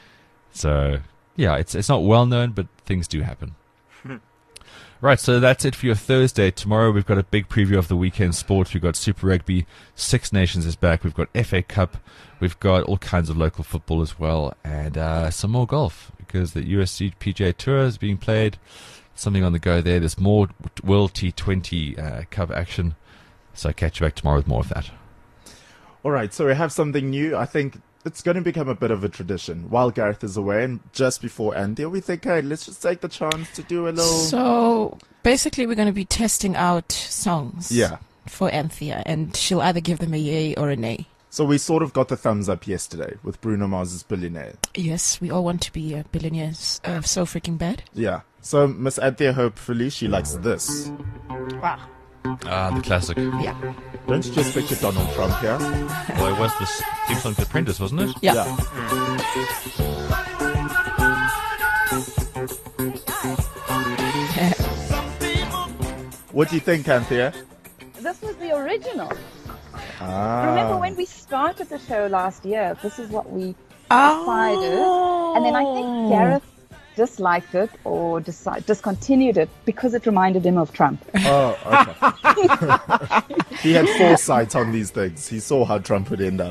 So yeah, it's it's not well known, but things do happen. Right, so that's it for your Thursday. Tomorrow we've got a big preview of the weekend sports. We've got Super Rugby, Six Nations is back. We've got F A Cup. We've got all kinds of local football as well, and uh, some more golf because the U S C P G A Tour is being played. Something on the go there. There's more World T twenty uh, Cup action. So catch you back tomorrow with more of that. All right, so we have something new. I think it's going to become a bit of a tradition. While Gareth is away and just before Andy, we think, hey, let's just take the chance to do a little... So basically we're going to be testing out songs Yeah. for Anthea, and she'll either give them a yay or a nay. So we sort of got the thumbs up yesterday with Bruno Mars's Billionaire. Yes, we all want to be uh, billionaires. Uh, so freaking bad. Yeah. So Miss Anthea, hopefully she likes this. Wow. Ah, the classic. Yeah. Don't you just picture Donald Trump here? Well, it was this theme song to The Apprentice, wasn't it? Yeah. Yeah. What do you think, Anthea? This was the original. Ah. Remember when we started the show last year? This is what we Oh. decided. And then I think Gareth disliked it or decide, discontinued it because it reminded him of Trump. Oh, okay. He had foresight on these things. He saw how Trump would end up.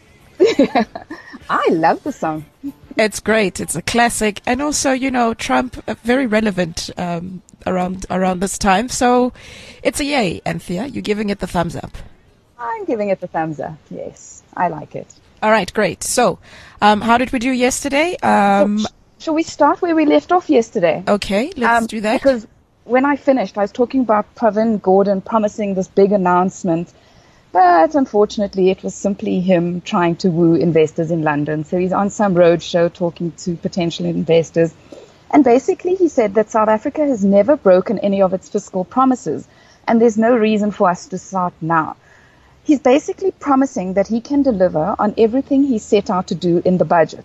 I love the song. It's great. It's a classic, and also, you know, Trump uh, very relevant um, around around this time. So, it's a yay, Anthea. You're giving it the thumbs up. I'm giving it the thumbs up. Yes, I like it. All right, great. So, um, how did we do yesterday? Um, So, sh- shall we start where we left off yesterday? okay, let's Um, do that. Because when I finished, I was talking about Pravin Gordhan promising this big announcement, but unfortunately it was simply him trying to woo investors in London. So he's on some roadshow talking to potential investors. And basically he said that South Africa has never broken any of its fiscal promises, and there's no reason for us to start now. He's basically promising that he can deliver on everything he set out to do in the budget.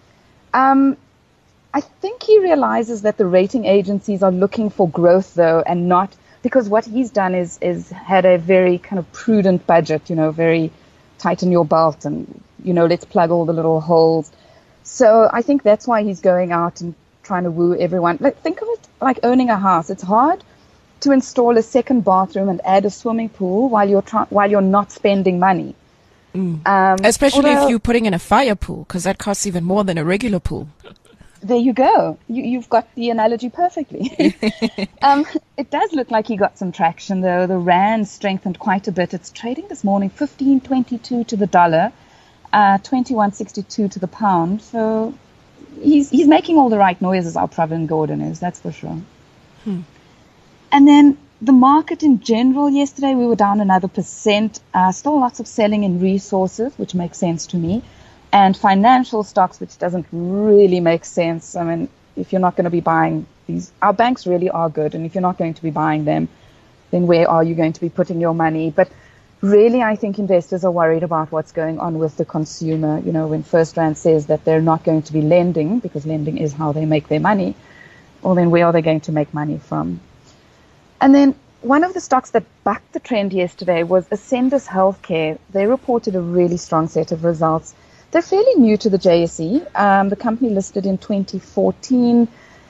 Um, I think he realizes that the rating agencies are looking for growth, though, and not because what he's done is is had a very kind of prudent budget, you know, very tighten your belt and, you know, let's plug all the little holes. So I think that's why he's going out and trying to woo everyone. Like, think of it like owning a house. It's hard to install a second bathroom and add a swimming pool while you're try- while you're not spending money. Um, Especially although- if you're putting in a fire pool, because that costs even more than a regular pool. There you go. You, you've got the analogy perfectly. um, it does look like he got some traction, though. The rand strengthened quite a bit. It's trading this morning fifteen twenty-two to the dollar, uh, twenty-one sixty-two to the pound. So he's he's making all the right noises, our Pravin Gordhan is, that's for sure. Hmm. And then the market in general yesterday, we were down another percent. Uh, still lots of selling in resources, which makes sense to me. And financial stocks, which doesn't really make sense. I mean, if you're not going to be buying these, our banks really are good. And if you're not going to be buying them, then where are you going to be putting your money? But really, I think investors are worried about what's going on with the consumer. You know, when FirstRand says that they're not going to be lending, because lending is how they make their money, well, then where are they going to make money from? And then one of the stocks that bucked the trend yesterday was Ascendus Healthcare. They reported a really strong set of results. They're fairly new to the J S E. Um, the company listed in twenty fourteen.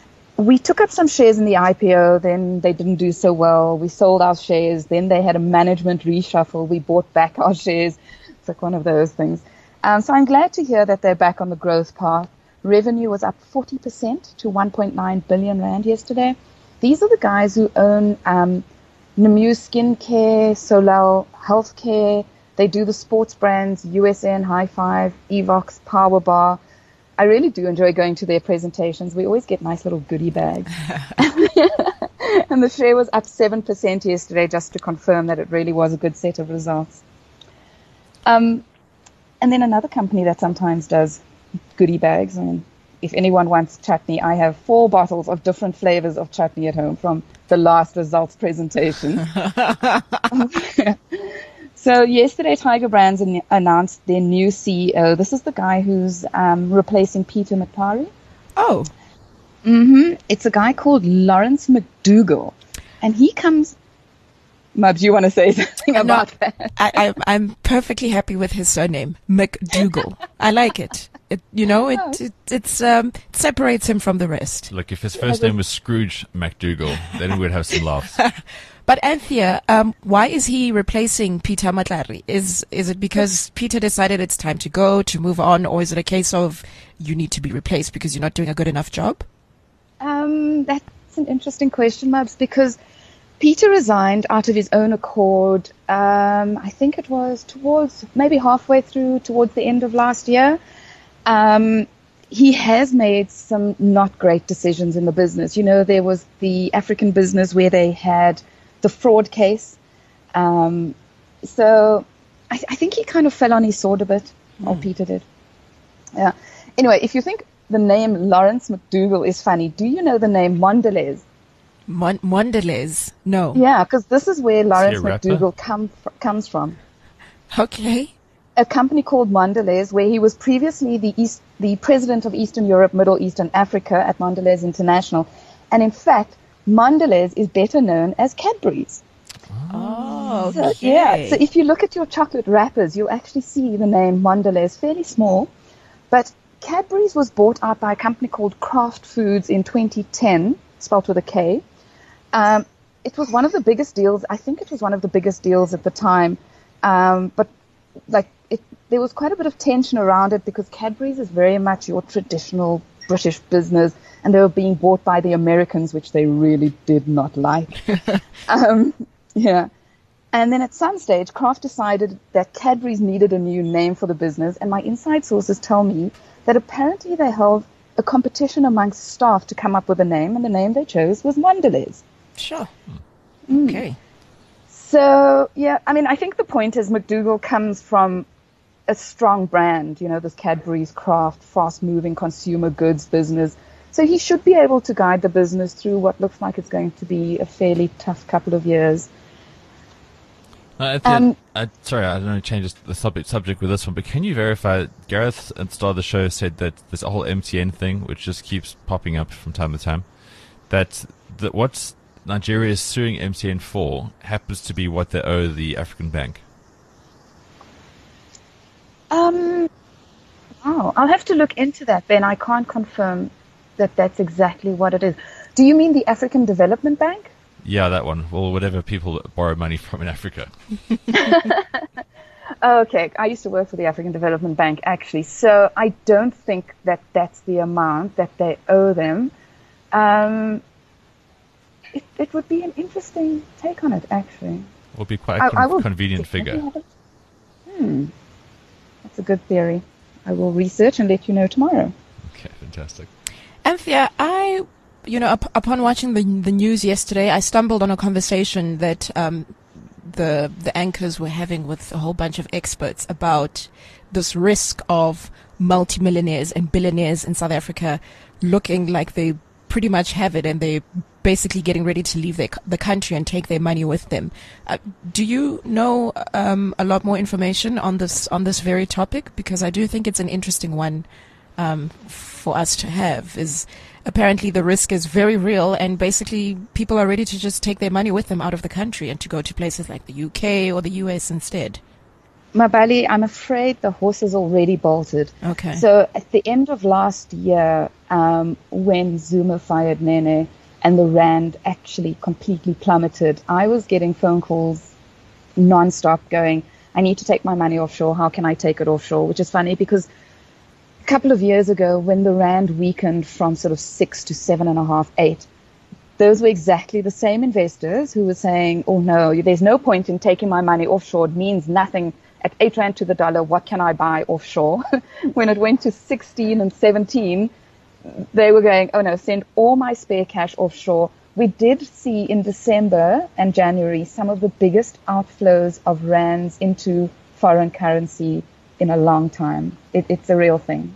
We took up some shares in the I P O, then they didn't do so well. We sold our shares, then they had a management reshuffle. We bought back our shares. It's like one of those things. Um, so I'm glad to hear that they're back on the growth path. Revenue was up forty percent to one point nine billion rand yesterday. These are the guys who own um, Nemuse Skincare, Solal Healthcare. They do the sports brands, U S N, High Five, Evox, Power Bar. I really do enjoy going to their presentations. We always get nice little goodie bags. And the share was up seven percent yesterday, just to confirm that it really was a good set of results. Um, and then another company that sometimes does goodie bags. I mean, if anyone wants chutney, I have four bottles of different flavors of chutney at home from the last results presentation. So yesterday, Tiger Brands an- announced their new C E O. This is the guy who's um, replacing Peter McClary. Oh. Mm-hmm. It's a guy called Lawrence McDougall. And he comes... Mubs, you want to say something about No, that? I, I, I'm perfectly happy with his surname, McDougall. I like it. It, you know, it, it it's um, it separates him from the rest. Look, if his first name was Scrooge McDougall, then we'd have some laughs. But Anthea, um, why is he replacing Peter McClary? Is is it because Peter decided it's time to go, to move on, or is it a case of you need to be replaced because you're not doing a good enough job? Um, that's an interesting question, Mubs, because Peter resigned out of his own accord. Um, I think it was towards maybe halfway through, towards the end of last year. Um, he has made some not great decisions in the business. You know, there was the African business where they had the fraud case. Um, so I, I think he kind of fell on his sword a bit, mm. or Peter did. Yeah. Anyway, if you think the name Lawrence McDougall is funny, do you know the name Mondelez? Mon- Mondelez? No. Yeah, because this is where Lawrence he a rapper? McDougall come fr- comes from. Okay. A company called Mondelez, where he was previously the East, the president of Eastern Europe, Middle East, and Africa at Mondelez International. And in fact, Mondelez is better known as Cadbury's. Oh, So, okay. yeah. So if you look at your chocolate wrappers, you'll actually see the name Mondelez, fairly small. But Cadbury's was bought out by a company called Kraft Foods in twenty ten, spelled with a K. Um, it was one of the biggest deals. I think it was one of the biggest deals at the time. Um, but like it, there was quite a bit of tension around it because Cadbury's is very much your traditional British business, and they were being bought by the Americans, which they really did not like. um, yeah. And then at some stage, Kraft decided that Cadbury's needed a new name for the business, and my inside sources tell me that apparently they held a competition amongst staff to come up with a name, and the name they chose was Mondelez. Sure. Mm. Okay. So, yeah, I mean, I think the point is McDougall comes from a strong brand, you know, this Cadbury's Kraft, fast-moving consumer goods business. So he should be able to guide the business through what looks like it's going to be a fairly tough couple of years. Uh, I think, Um, I, sorry, I don't know, change the subject subject with this one, but can you verify? Gareth at the start of the show said that this whole M T N thing, which just keeps popping up from time to time, that that what's Nigeria is suing M T N for happens to be what they owe the African bank. Um, oh, I'll have to look into that, Ben. I can't confirm that that's exactly what it is. Do you mean the African Development Bank? Yeah, that one. Well, whatever people borrow money from in Africa. Oh, okay. I used to work for the African Development Bank, actually. So I don't think that that's the amount that they owe them. Um, it, it would be an interesting take on it, actually. Would be quite I- a con- I will convenient definitely figure. have it. Hmm. That's a good theory. I will research and let you know tomorrow. Okay, fantastic. Anthea, I, you know, up, upon watching the the news yesterday, I stumbled on a conversation that um, the the anchors were having with a whole bunch of experts about this risk of multimillionaires and billionaires in South Africa looking like they pretty much have it, and they're basically getting ready to leave their, the country and take their money with them. Uh, do you know um, a lot more information on this on this very topic? Because I do think it's an interesting one um, for us to have. Is apparently the risk is very real, and basically people are ready to just take their money with them out of the country and to go to places like the U K or the U S instead. Mabali, I'm afraid the horse is already bolted. Okay. So at the end of last year, um, when Zuma fired Nene and the rand actually completely plummeted, I was getting phone calls nonstop going, I need to take my money offshore. How can I take it offshore? Which is funny because a couple of years ago, when the rand weakened from sort of six to seven and a half, eight, those were exactly the same investors who were saying, oh no, there's no point in taking my money offshore. It means nothing. At eight rand to the dollar, what can I buy offshore? When it went to sixteen and seventeen, they were going, oh no, send all my spare cash offshore. We did see in December and January some of the biggest outflows of rands into foreign currency in a long time. It, it's a real thing.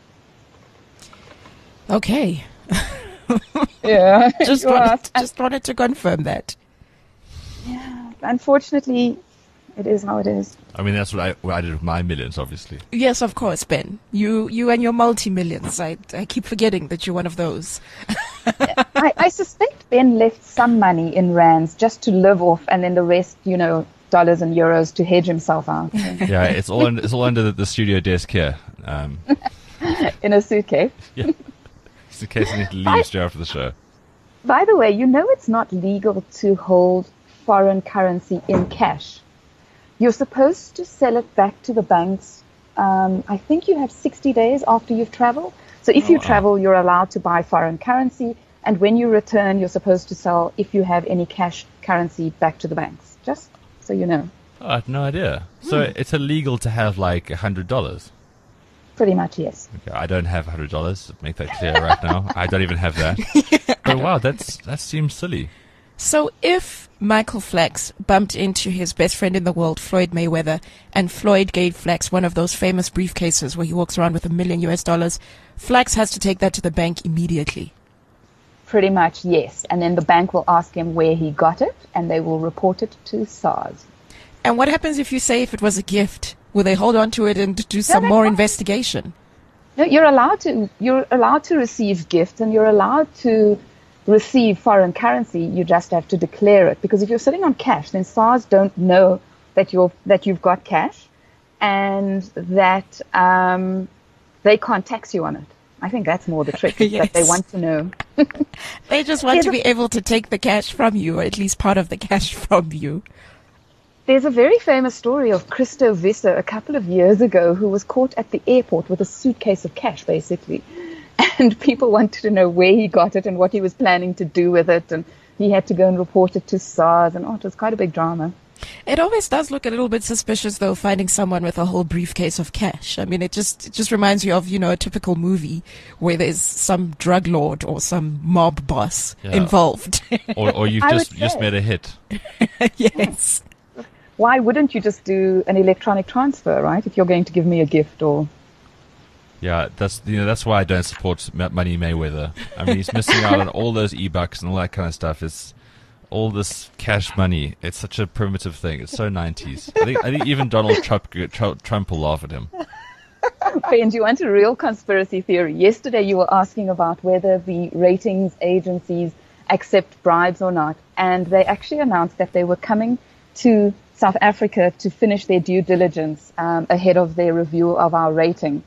Okay. Yeah. just You wanted, asked. just wanted to confirm that. Yeah. Unfortunately, it is how it is. I mean, that's what I, what I did with my millions, obviously. Yes, of course, Ben. You you and your multi-millions. I, I keep forgetting that you're one of those. I, I suspect Ben left some money in rands just to live off, and then the rest, you know, dollars and euros to hedge himself out Yeah, it's all under, it's all under the, the studio desk here. Um, in a suitcase. yeah, just in case I need to leave straight after the show. By the way, you know it's not legal to hold foreign currency in cash. You're supposed to sell it back to the banks. Um, I think you have sixty days after you've traveled. So if you Oh, wow. travel, you're allowed to buy foreign currency. And when you return, you're supposed to sell, if you have any cash currency, back to the banks. Just so you know. Oh, I had no idea. So it's illegal to have like a hundred dollars. Pretty much, yes. Okay, I don't have a hundred dollars. Make that clear right now. I don't even have that. But wow, that's that seems silly. So if Michael Flax bumped into his best friend in the world, Floyd Mayweather, and Floyd gave Flax one of those famous briefcases where he walks around with a million U S dollars, Flax has to take that to the bank immediately. Pretty much, yes. And then the bank will ask him where he got it, and they will report it to SARS. And what happens if you say if it was a gift? Will they hold on to it and do some no, more won't. investigation? No, you're allowed to. You're allowed to receive gifts, and you're allowed to receive foreign currency. You just have to declare it, because if you're sitting on cash, then SARS don't know that you're that you've got cash, and that um, they can't tax you on it. I think that's more the trick, is Yes. that they want to know. They just want There's to a- be able to take the cash from you, or at least part of the cash from you. There's a very famous story of Christo Visser a couple of years ago, who was caught at the airport with a suitcase of cash, basically. And people wanted to know where he got it and what he was planning to do with it. And he had to go and report it to SARS. And oh, it was quite a big drama. It always does look a little bit suspicious, though, finding someone with a whole briefcase of cash. I mean, it just it just reminds you of, you know, a typical movie where there's some drug lord or some mob boss Yeah. involved. Or, or you've I just would just say. made a hit. Yes. Why wouldn't you just do an electronic transfer, right? If you're going to give me a gift or... Yeah, that's you know that's why I don't support Ma- Money Mayweather. I mean, he's missing out on all those e-bucks and all that kind of stuff. It's all this cash money. It's such a primitive thing. It's so nineties. I think I think even Donald Trump Trump, Trump will laugh at him. Ben, do you want a real conspiracy theory? Yesterday you were asking about whether the ratings agencies accept bribes or not. And they actually announced that they were coming to South Africa to finish their due diligence um, ahead of their review of our rating.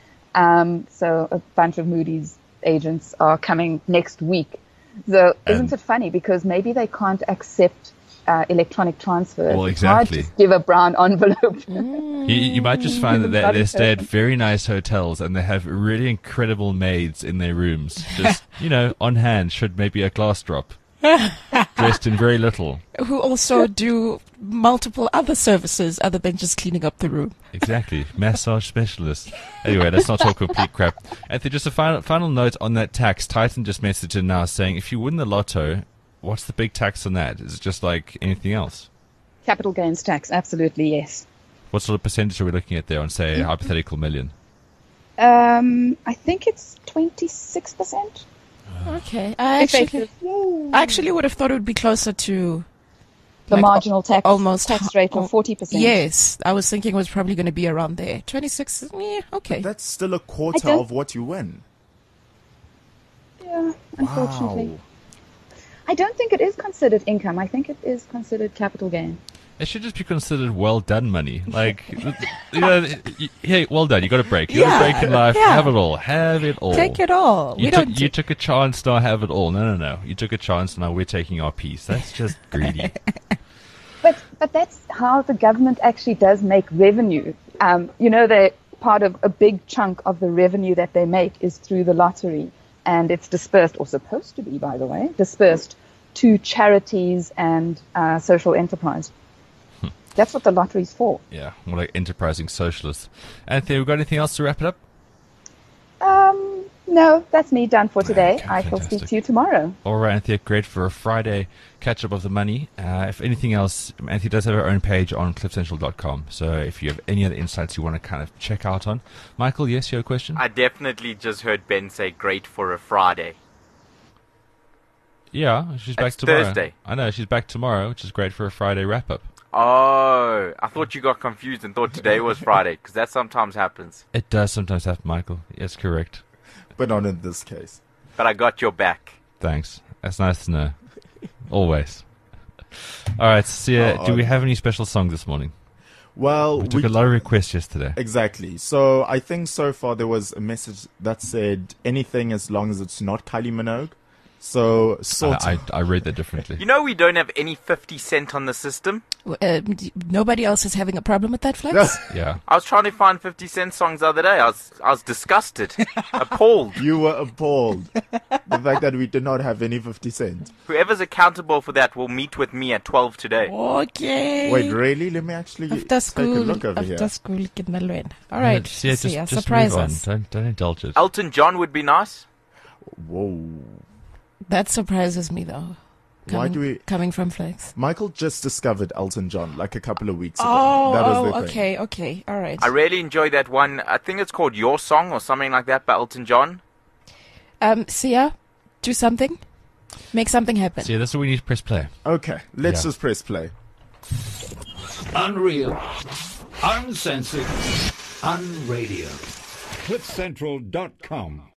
Um, so a bunch of Moody's agents are coming next week. So isn't And- it funny? Because maybe they can't accept uh, electronic transfers. Well, It's hard exactly. to give a brown envelope. You, you might just find that they, Bloody they stay at person. very nice hotels and they have really incredible maids in their rooms. Just, you know, on hand should maybe a glass drop. Dressed in very little. Who also do multiple other services other than just cleaning up the room. Exactly. Massage specialist. Anyway, let's not talk complete crap. Anthony, just a final, final note on that tax. Titan just messaged in now saying, if you win the lotto, what's the big tax on that? Is it just like anything else? Capital gains tax, absolutely, yes. What sort of percentage are we looking at there on, say, a hypothetical million? Um, I think it's twenty-six percent. Okay. I actually, I actually would have thought it would be closer to The like, marginal tax, almost tax rate al- of forty percent. Yes, I was thinking it was probably going to be around there. twenty-six, yeah, okay. That's still a quarter don't- of what you win. Yeah, unfortunately. Wow. I don't think it is considered income. I think it is considered capital gain. It should just be considered well done money. Like, you know, y- hey, well done. You got a break. You got Yeah, a break in life. yeah. Have it all. Have it all. Take it all. You we took, don't. you took a chance, now have it all. No, no, no. You took a chance, now we're taking our piece. That's just greedy. But but that's how the government actually does make revenue. Um, you know, they part of a big chunk of the revenue that they make is through the lottery, and it's dispersed, or supposed to be, by the way, dispersed to charities and uh, social enterprise. That's what the lottery's for. Yeah, more like enterprising socialists. Anthony, we got anything else to wrap it up? Um, no, that's me done for today. Okay, I shall speak fantastic. to you tomorrow. All right, Anthony, great for a Friday catch-up of the money. Uh, if anything else, Anthony does have her own page on cliff central dot com. So if you have any other insights you want to kind of check out on. Michael, yes, you have a question? I definitely just heard Ben say great for a Friday. Yeah, she's back It's tomorrow. Thursday. I know, she's back tomorrow, which is great for a Friday wrap-up. Oh, I thought you got confused and thought today was Friday, because that sometimes happens. It does sometimes happen, Michael. Yes, correct. But not in this case. But I got your back. Thanks. That's nice to know. Always. All right, Sia, Oh, do we oh. have any special songs this morning? Well, We took a lot of requests yesterday. Exactly. So I think so far there was a message that said anything as long as it's not Kylie Minogue. So sort I, of. I, I read that differently. You know we don't have any fifty Cent on the system? Uh, d- nobody else is having a problem with that, Flex? Yeah. I was trying to find fifty Cent songs the other day. I was, I was disgusted, appalled. You were appalled. The fact that we did not have any fifty cent. Whoever's accountable for that will meet with me at twelve today. Okay. Wait, really? Let me actually After take school, a look over after here. school, ke nalwen. All right, Sia, just, Sia, just surprise move on. us. Don't, don't indulge it. Elton John would be nice. Whoa. That surprises me, though. Why Coming, do we... coming from Flex? Michael just discovered Elton John like a couple of weeks ago. Oh, that was oh, the thing. okay, okay, all right. I really enjoy that one. I think it's called Your Song or something like that by Elton John. Um, Sia, do something. Make something happen. See, that's what we need to press play. Okay, let's Yeah. just press play. Unreal. Uncensored. Unradio. cliff central dot com